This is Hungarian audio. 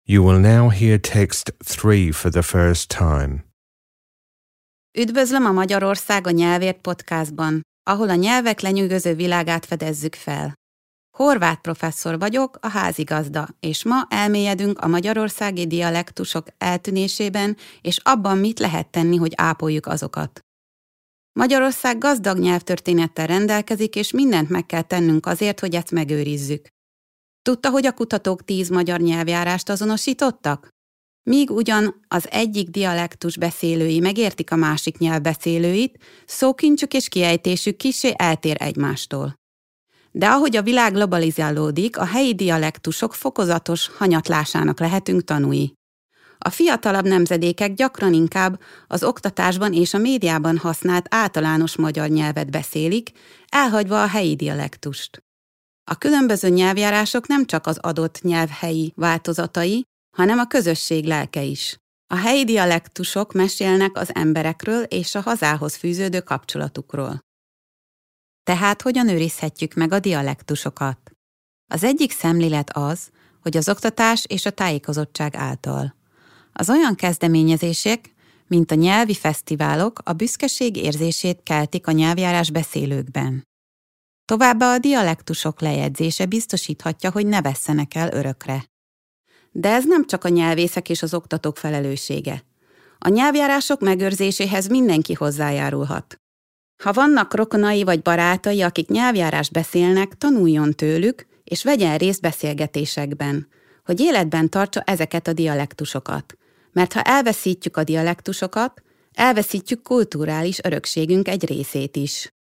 You will now hear text 3 for the first time. Üdvözlöm a Magyarország a nyelvért podcastban, ahol a nyelvek lenyűgöző világát fedezzük fel. Horváth professzor vagyok, a házigazda, és ma elmélyedünk a magyarországi dialektusok eltűnésében, és abban mit lehet tenni, hogy ápoljuk azokat. Magyarország gazdag nyelvtörténettel rendelkezik, és mindent meg kell tennünk azért, hogy ezt megőrizzük. Tudta, hogy a kutatók 10 magyar nyelvjárást azonosítottak? Míg ugyan az egyik dialektus beszélői megértik a másik nyelv beszélőit, szókincsük és kiejtésük kissé eltér egymástól. De ahogy a világ globalizálódik, a helyi dialektusok fokozatos hanyatlásának lehetünk tanúi. A fiatalabb nemzedékek gyakran inkább az oktatásban és a médiában használt általános magyar nyelvet beszélik, elhagyva a helyi dialektust. A különböző nyelvjárások nem csak az adott nyelv helyi változatai, hanem a közösség lelke is. A helyi dialektusok mesélnek az emberekről és a hazához fűződő kapcsolatukról. Tehát hogyan őrizhetjük meg a dialektusokat? Az egyik szemlélet az, hogy az oktatás és a tájékozottság által. Az olyan kezdeményezések, mint a nyelvi fesztiválok, a büszkeség érzését keltik a nyelvjárás beszélőkben. Továbbá a dialektusok lejegyzése biztosíthatja, hogy ne vesszenek el örökre. De ez nem csak a nyelvészek és az oktatók felelőssége. A nyelvjárások megőrzéséhez mindenki hozzájárulhat. Ha vannak rokonai vagy barátai, akik nyelvjárást beszélnek, tanuljon tőlük, és vegyen részt beszélgetésekben, hogy életben tartsa ezeket a dialektusokat. Mert ha elveszítjük a dialektusokat, elveszítjük kulturális örökségünk egy részét is.